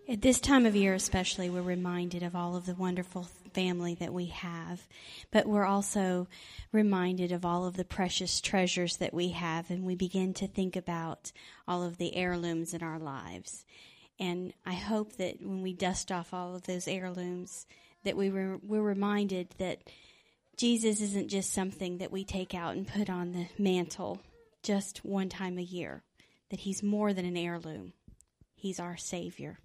At this time of year especially, we're reminded of all of the wonderful family that we have, but we're also reminded of all of the precious treasures that we have, and we begin to think about all of the heirlooms in our lives. And I hope that when we dust off all of those heirlooms, that we're reminded that Jesus isn't just something that we take out and put on the mantle just one time a year, that he's more than an heirloom. He's our Savior.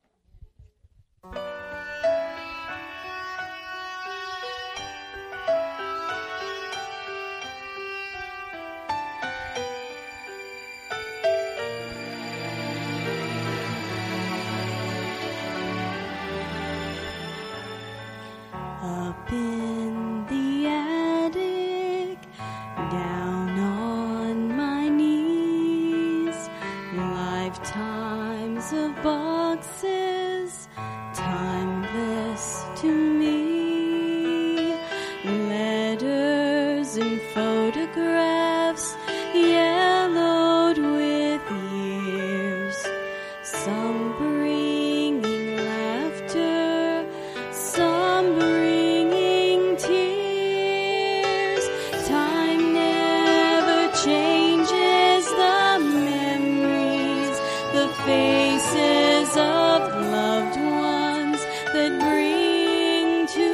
Up in the attic, down on my knees, lifetimes of boxes, timeless to me, letters and photographs, yellowed with years, some bringing laughter, some bringing tears. Time never changes the memories, the faces of loved ones that bring to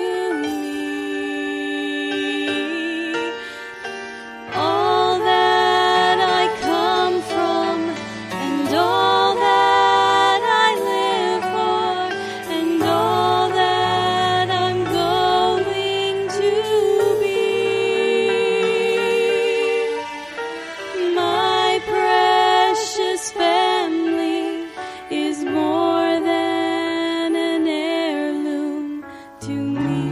me all that I come from and all that I live for and all that I'm going to be. My precious family is more than an heirloom to me.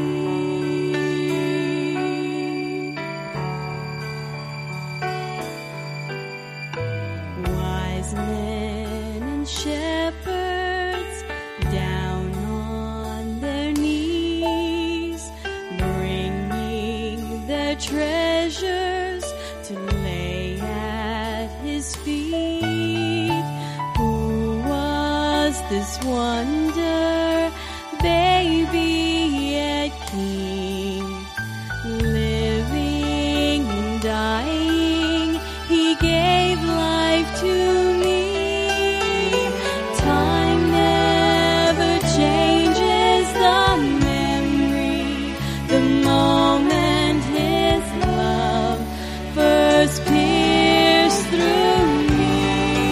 Wise men and shepherds down on their knees, bringing their treasures to lay at his feet. Who was this wonder, baby yet king, living and dying, he gave life to me. Time never changes the memory, the moment his love first pierced through me,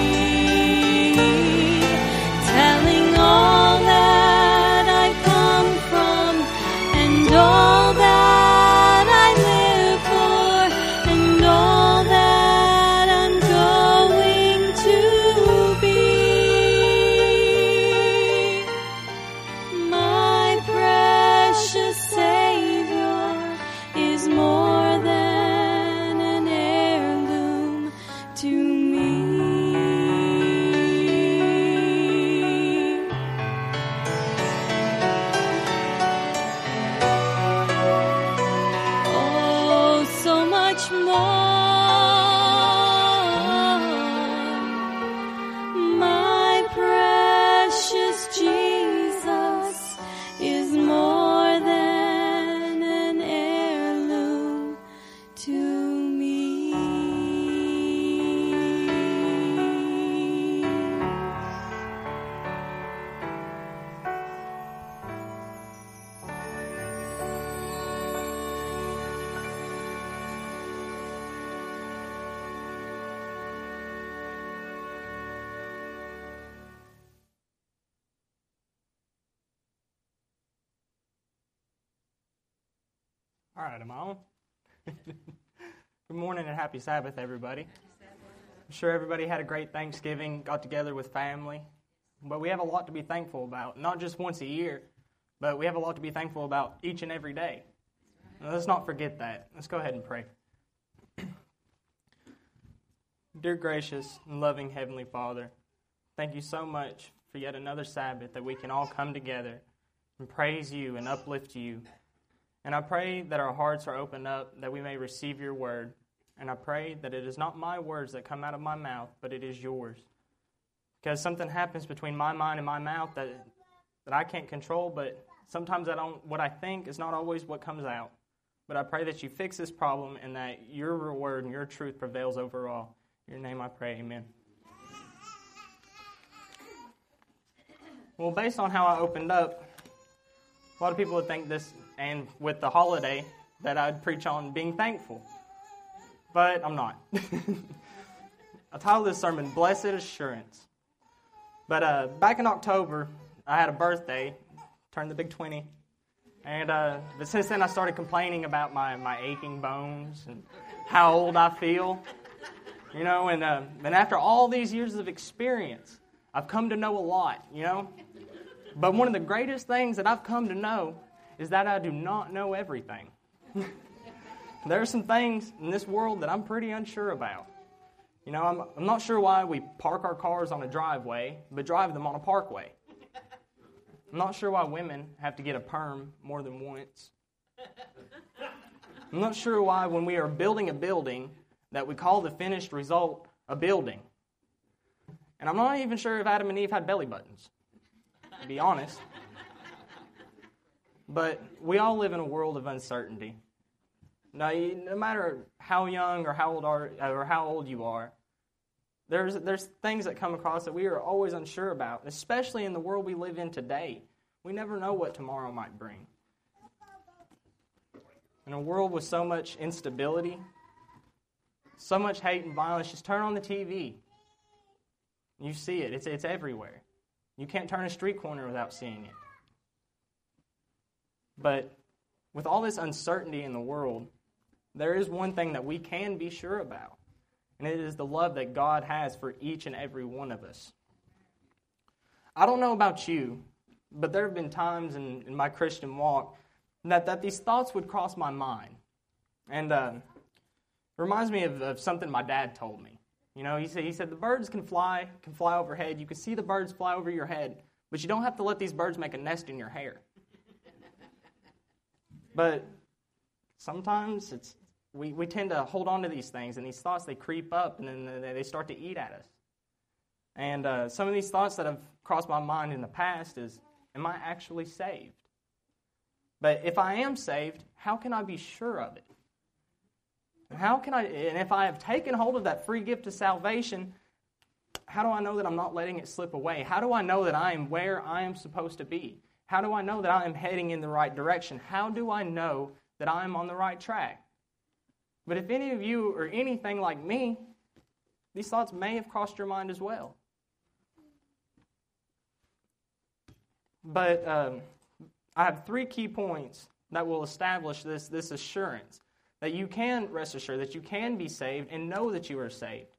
telling all that I come from and all that I live for and all that I'm going to be. My precious Savior is more than an heirloom to me. Oh, so much more. My precious Jesus is more than an heirloom to me. All right, am I on? Good morning and happy Sabbath, everybody. I'm sure everybody had a great Thanksgiving, got together with family. But we have a lot to be thankful about, not just once a year, but we have a lot to be thankful about each and every day. Now, let's not forget that. Let's go ahead and pray. Dear gracious and loving Heavenly Father, thank you so much for yet another Sabbath that we can all come together and praise you and uplift you. And I pray that our hearts are opened up, that we may receive your word. And I pray that it is not my words that come out of my mouth, but it is yours. because something happens between my mind and my mouth that I can't control, but sometimes what I think is not always what comes out. But I pray that you fix this problem and that your word and your truth prevails over all. In your name I pray, amen. Well, based on how I opened up, a lot of people would think this, and with the holiday, that I'd preach on being thankful. But I'm not. I titled this sermon, Blessed Assurance. But back in October, I had a birthday, turned the big 20. And but since then, I started complaining about my aching bones and how old I feel. You know, and after all these years of experience, I've come to know a lot, you know. But one of the greatest things that I've come to know is that I do not know everything. There are some things in this world that I'm pretty unsure about. You know, I'm not sure why we park our cars on a driveway, but drive them on a parkway. I'm not sure why women have to get a perm more than once. I'm not sure why when we are building a building that we call the finished result a building. And I'm not even sure if Adam and Eve had belly buttons, to be honest. But we all live in a world of uncertainty. Now, no matter how young or how old you are, there's things that come across that we are always unsure about, especially in the world we live in today. We never know what tomorrow might bring. In a world with so much instability, so much hate and violence, just turn on the TV. You see it. It's everywhere. You can't turn a street corner without seeing it. But with all this uncertainty in the world, there is one thing that we can be sure about, and it is the love that God has for each and every one of us. I don't know about you, but there have been times in my Christian walk that these thoughts would cross my mind. And it reminds me of something my dad told me. You know, he said the birds can fly overhead. You can see the birds fly over your head, but you don't have to let these birds make a nest in your hair. But sometimes we tend to hold on to these things, and these thoughts, they creep up, and then they start to eat at us. And some of these thoughts that have crossed my mind in the past is, am I actually saved? But if I am saved, how can I be sure of it? And if I have taken hold of that free gift of salvation, how do I know that I'm not letting it slip away? How do I know that I am where I am supposed to be? How do I know that I am heading in the right direction? How do I know that I am on the right track? But if any of you are anything like me, these thoughts may have crossed your mind as well. But I have 3 key points that will establish this assurance, that you can rest assured, that you can be saved and know that you are saved.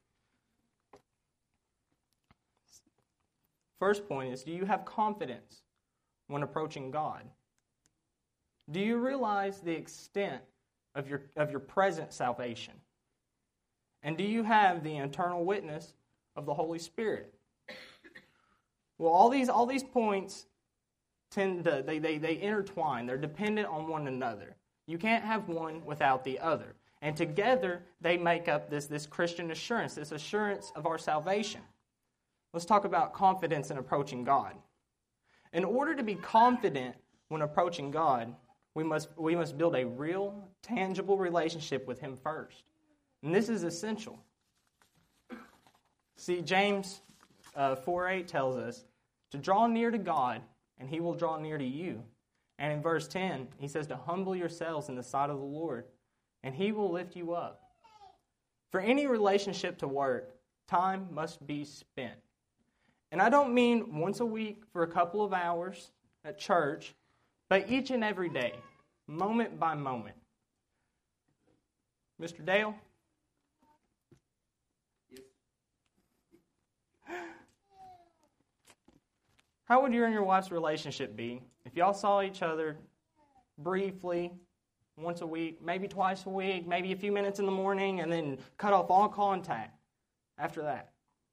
First point is, do you have confidence when approaching God? Do you realize the extent of your present salvation? And do you have the internal witness of the Holy Spirit? Well, all these points tend to they intertwine. They're dependent on one another. You can't have one without the other. And together they make up this Christian assurance, this assurance of our salvation. Let's talk about confidence in approaching God. In order to be confident when approaching God, we must build a real, tangible relationship with Him first. And this is essential. See, James 4:8 tells us to draw near to God, and He will draw near to you. And in verse 10, he says to humble yourselves in the sight of the Lord, and He will lift you up. For any relationship to work, time must be spent. And I don't mean once a week for a couple of hours at church, but each and every day, moment by moment. Mr. Dale? Yes. How would you and your wife's relationship be if y'all saw each other briefly, once a week, maybe twice a week, maybe a few minutes in the morning, and then cut off all contact after that?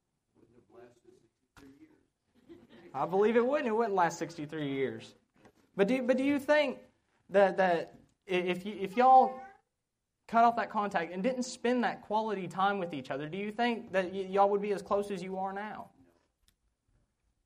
I believe it wouldn't. It wouldn't last 63 years. But do you think that if y'all cut off that contact and didn't spend that quality time with each other, do you think that y'all would be as close as you are now?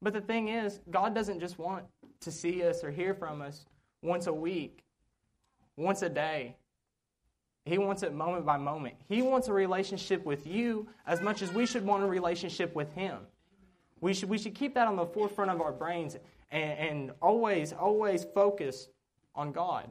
But the thing is, God doesn't just want to see us or hear from us once a week, once a day. He wants it moment by moment. He wants a relationship with you as much as we should want a relationship with Him. We should keep that on the forefront of our brains and always focus on God.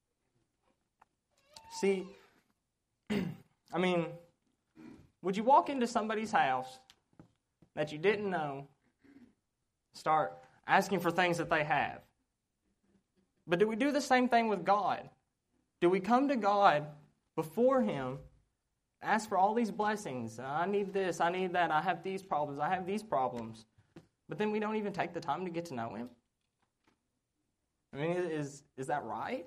See, I mean, would you walk into somebody's house that you didn't know, start asking for things that they have? But do we do the same thing with God? Do we come to God before Him, ask for all these blessings? I need this, I need that, I have these problems, I have these problems. But then we don't even take the time to get to know Him? I mean, is that right?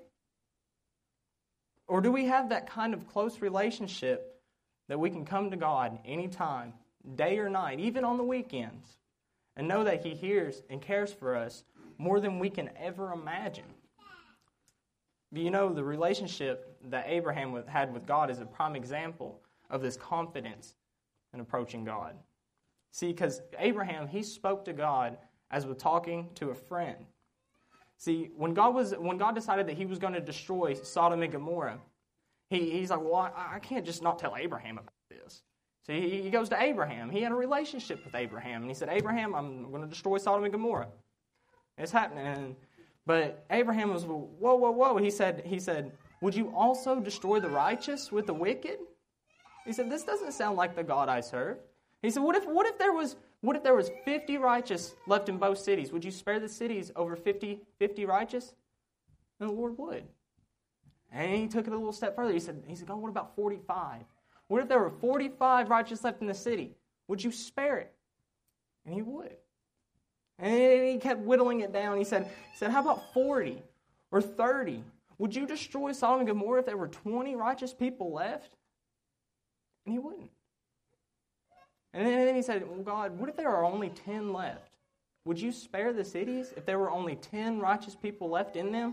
Or do we have that kind of close relationship that we can come to God anytime, day or night, even on the weekends, and know that He hears and cares for us more than we can ever imagine? But you know, the relationship that Abraham had with God is a prime example of this confidence in approaching God. See, because Abraham, he spoke to God as with talking to a friend. See, when God decided that He was going to destroy Sodom and Gomorrah, he's like, well, I can't just not tell Abraham about this. So he goes to Abraham. He had a relationship with Abraham, and he said, Abraham, I'm going to destroy Sodom and Gomorrah. It's happening. But Abraham was, whoa. He said, would you also destroy the righteous with the wicked? He said, this doesn't sound like the God I serve. He said, what if there was 50 righteous left in both cities? Would you spare the cities over 50 righteous? And the Lord would. And he took it a little step further. He said, God, what about 45? What if there were 45 righteous left in the city? Would you spare it? And He would. And he kept whittling it down. He said, how about 40 or 30? Would you destroy Sodom and Gomorrah if there were 20 righteous people left? And He wouldn't. And then he said, well, God, what if there are only 10 left? Would you spare the cities if there were only 10 righteous people left in them?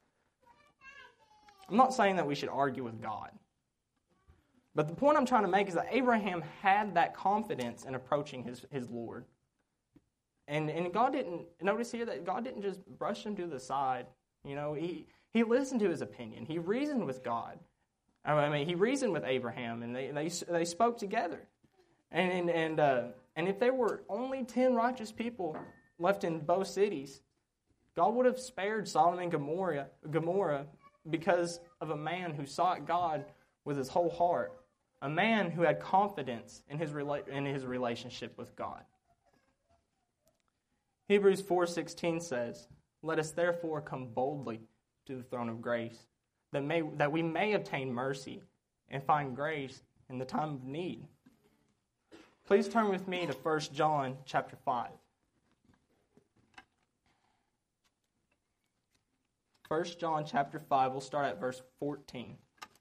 I'm not saying that we should argue with God. But the point I'm trying to make is that Abraham had that confidence in approaching his Lord. And God didn't, notice here that God didn't just brush him to the side. You know, he listened to his opinion. He reasoned with God. I mean, he reasoned with Abraham, and they spoke together. And if there were only 10 righteous people left in both cities, God would have spared Sodom and Gomorrah because of a man who sought God with his whole heart, a man who had confidence in his relationship with God. Hebrews 4:16 says, "Let us therefore come boldly to the throne of grace, that we may obtain mercy and find grace in the time of need." Please turn with me to 1 John chapter 5. 1 John chapter 5, we'll start at verse 14.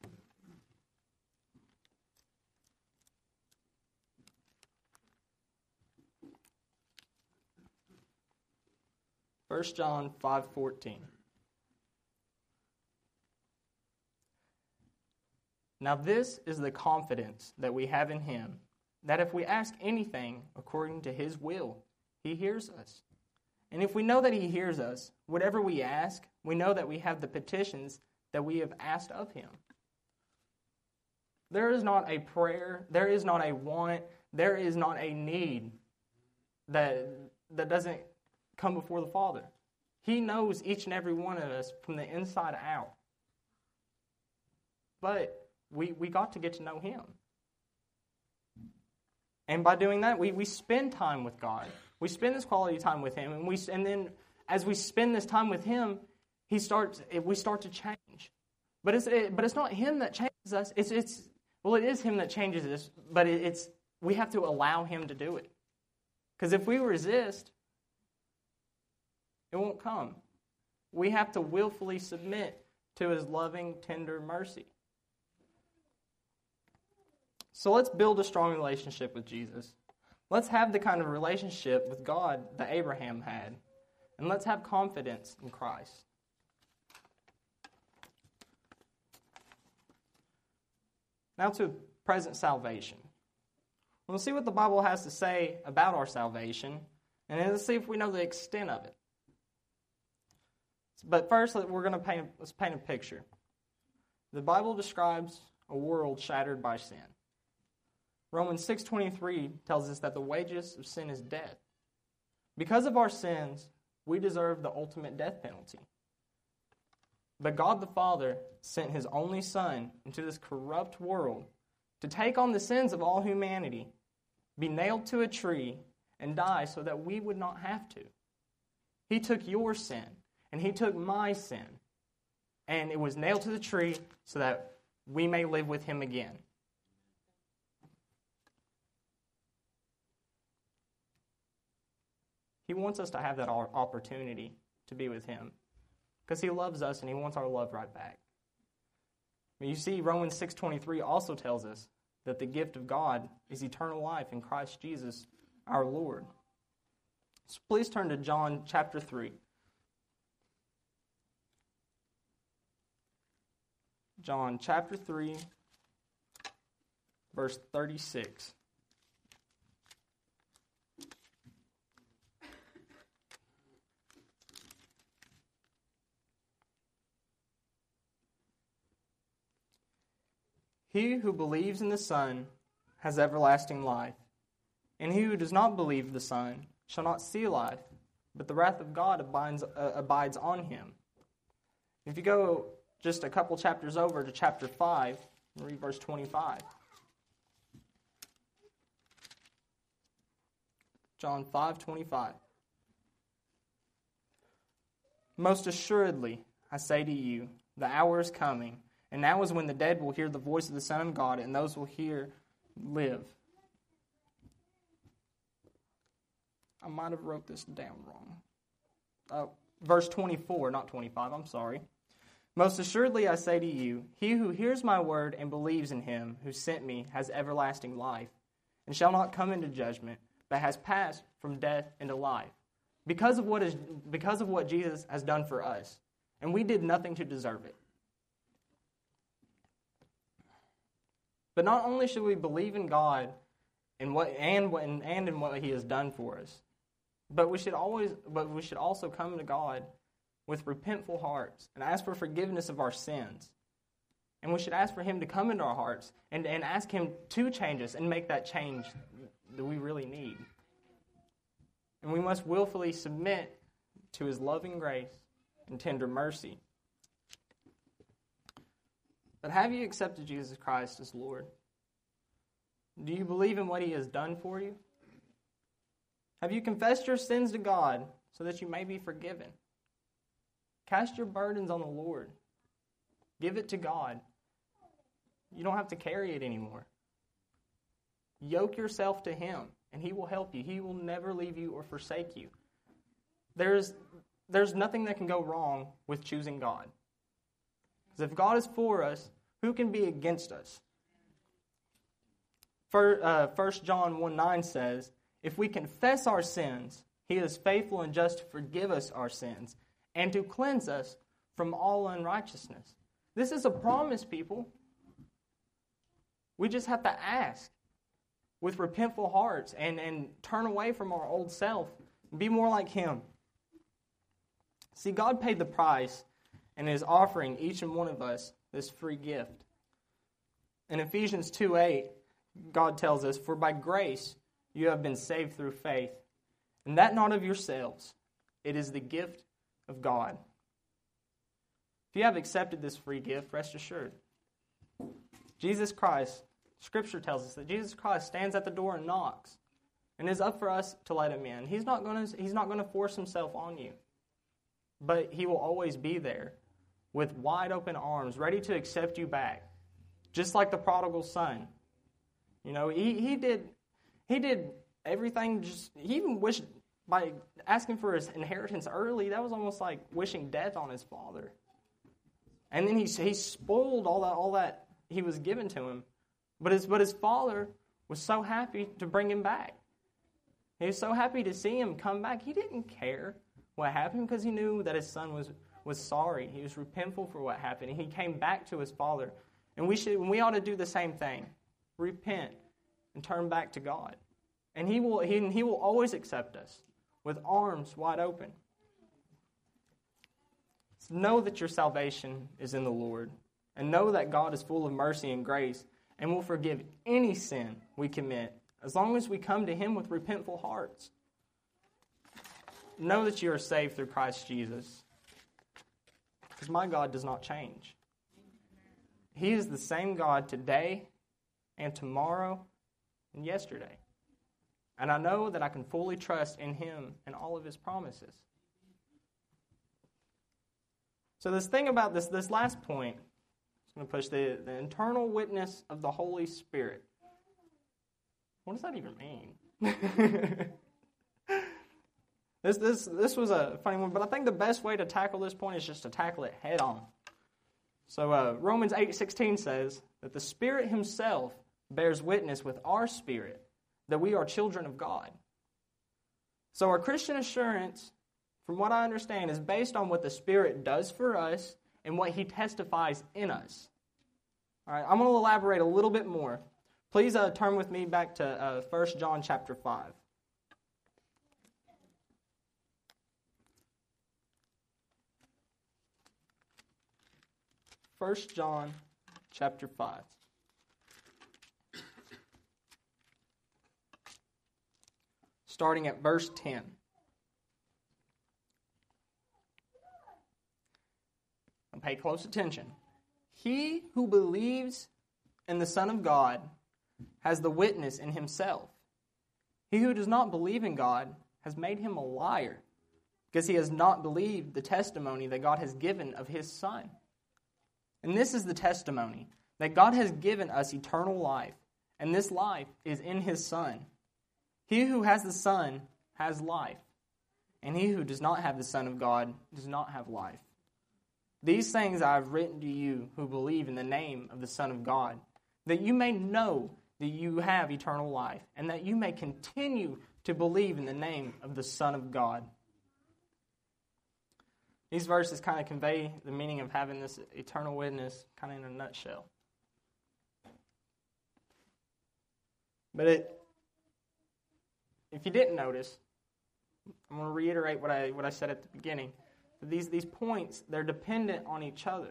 First John 5:14. Now this is the confidence that we have in Him, that if we ask anything according to His will, He hears us. And if we know that He hears us, whatever we ask, we know that we have the petitions that we have asked of Him. There is not a prayer, there is not a want, there is not a need that doesn't come before the Father. He knows each and every one of us from the inside out. But we got to get to know Him. And by doing that, we spend time with God. We spend this quality time with Him, and then as we spend this time with Him, we start to change. But it's not Him that changes us. It is Him that changes us, but we have to allow Him to do it. Because if we resist, it won't come. We have to willfully submit to His loving, tender mercy. So let's build a strong relationship with Jesus. Let's have the kind of relationship with God that Abraham had. And let's have confidence in Christ. Now to present salvation. We'll see what the Bible has to say about our salvation. And let's see if we know the extent of it. But first, let's paint a picture. The Bible describes a world shattered by sin. Romans 6:23 tells us that the wages of sin is death. Because of our sins, we deserve the ultimate death penalty. But God the Father sent His only Son into this corrupt world to take on the sins of all humanity, be nailed to a tree, and die so that we would not have to. He took your sin, and He took my sin, and it was nailed to the tree so that we may live with Him again. He wants us to have that opportunity to be with Him because He loves us and He wants our love right back. But you see, Romans 6:23 also tells us that the gift of God is eternal life in Christ Jesus our Lord. So please turn to John chapter 3. John chapter 3, verse 36. He who believes in the Son has everlasting life, and he who does not believe the Son shall not see life, but the wrath of God abides on him. If you go just a couple chapters over to chapter 5, and read verse 25. John 5:25. Most assuredly, I say to you, the hour is coming, and now is when the dead will hear the voice of the Son of God, and those will hear live. I might have wrote this down wrong. Verse 24, not 25, I'm sorry. Most assuredly I say to you, he who hears my word and believes in him who sent me has everlasting life, and shall not come into judgment, but has passed from death into life, because of what Jesus has done for us, and we did nothing to deserve it. But not only should we believe in God and in what He has done for us, but we should also come to God with repentful hearts and ask for forgiveness of our sins. And we should ask for Him to come into our hearts and ask Him to change us and make that change that we really need. And we must willfully submit to His loving grace and tender mercy. But have you accepted Jesus Christ as Lord? Do you believe in what He has done for you? Have you confessed your sins to God so that you may be forgiven? Cast your burdens on the Lord. Give it to God. You don't have to carry it anymore. Yoke yourself to Him, and He will help you. He will never leave you or forsake you. There's nothing that can go wrong with choosing God. Because if God is for us, who can be against us? 1 John 1:9 says, if we confess our sins, He is faithful and just to forgive us our sins and to cleanse us from all unrighteousness. This is a promise, people. We just have to ask with repentful hearts and turn away from our old self and be more like Him. See, God paid the price and is offering each and one of us this free gift. In Ephesians 2:8, God tells us, for by grace you have been saved through faith, and that not of yourselves. It is the gift of God. If you have accepted this free gift, rest assured. Jesus Christ, Scripture tells us that Jesus Christ stands at the door and knocks, and it's up for us to let Him in. He's not going to force Himself on you, but He will always be there with wide open arms, ready to accept you back, just like the prodigal son. You know, he did everything. He even wished, by asking for his inheritance early, that was almost like wishing death on his father. And then he spoiled all that he was given to him. But his father was so happy to bring him back. He was so happy to see him come back. He didn't care what happened because he knew that his son was sorry. He was repentful for what happened. And he came back to his father. And we ought to do the same thing. Repent and turn back to God. And He will always accept us with arms wide open. So know that your salvation is in the Lord, and know that God is full of mercy and grace and will forgive any sin we commit as long as we come to Him with repentful hearts. Know that you are saved through Christ Jesus, because my God does not change. He is the same God today and tomorrow and yesterday. And I know that I can fully trust in Him and all of His promises. So this thing about this last point, I'm going to push the internal witness of the Holy Spirit. What does that even mean? This was a funny one, but I think the best way to tackle this point is just to tackle it head on. So Romans 8:16 says that the Spirit Himself bears witness with our spirit that we are children of God. So our Christian assurance, from what I understand, is based on what the Spirit does for us and what He testifies in us. All right, I'm going to elaborate a little bit more. Please turn with me back to 1 John chapter 5. 1 John chapter 5. Starting at verse 10. And pay close attention. He who believes in the Son of God has the witness in himself. He who does not believe in God has made him a liar, because he has not believed the testimony that God has given of His Son. And this is the testimony, that God has given us eternal life, and this life is in His Son. He who has the Son has life, and he who does not have the Son of God does not have life. These things I have written to you who believe in the name of the Son of God, that you may know that you have eternal life, and that you may continue to believe in the name of the Son of God. These verses kind of convey the meaning of having this eternal witness kind of in a nutshell. But if you didn't notice, I'm going to reiterate what I said at the beginning. These points, they're dependent on each other.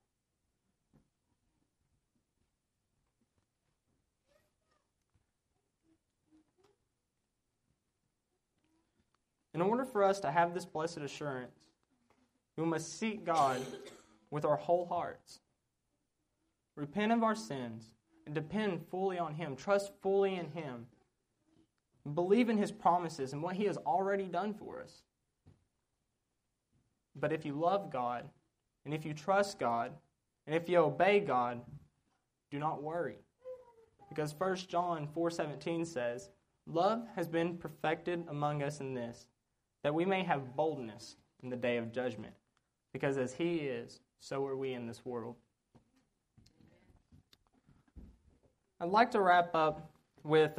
In order for us to have this blessed assurance, we must seek God with our whole hearts, repent of our sins, and depend fully on Him, trust fully in Him, believe in His promises and what He has already done for us. But if you love God, and if you trust God, and if you obey God, do not worry. Because 1 John 4:17 says, "Love has been perfected among us in this, that we may have boldness in the day of judgment. Because as He is, so are we in this world." I'd like to wrap up with,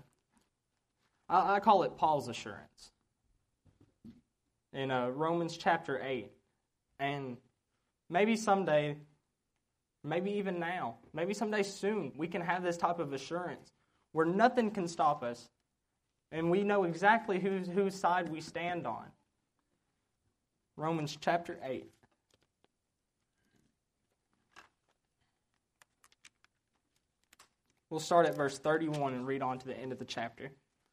I call it Paul's assurance. In Romans chapter 8. And maybe someday, maybe even now, maybe someday soon, we can have this type of assurance where nothing can stop us. And we know exactly whose side we stand on. Romans chapter 8. We'll start at verse 31 and read on to the end of the chapter.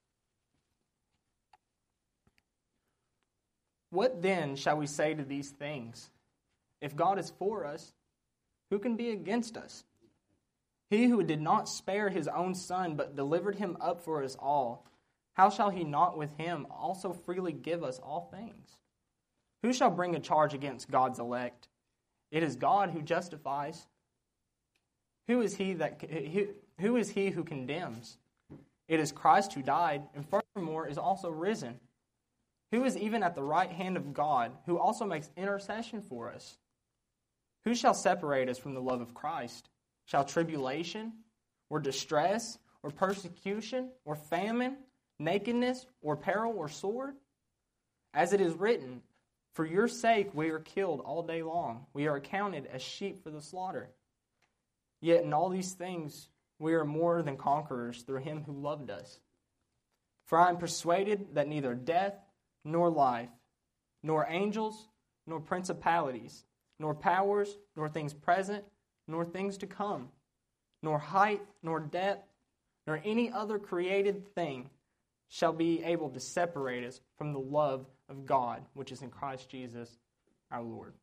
"What then shall we say to these things? If God is for us, who can be against us? He who did not spare His own Son, but delivered Him up for us all, how shall He not with Him also freely give us all things? Who shall bring a charge against God's elect? It is God who justifies. Who is he who condemns? It is Christ who died, and furthermore is also risen, who is even at the right hand of God, who also makes intercession for us. Who shall separate us from the love of Christ? Shall tribulation, or distress, or persecution, or famine, nakedness, or peril, or sword? As it is written, for your sake we are killed all day long. We are accounted as sheep for the slaughter. Yet in all these things we are more than conquerors through Him who loved us. For I am persuaded that neither death, nor life, nor angels, nor principalities, nor powers, nor things present, nor things to come, nor height, nor depth, nor any other created thing shall be able to separate us from the love of God, which is in Christ Jesus our Lord.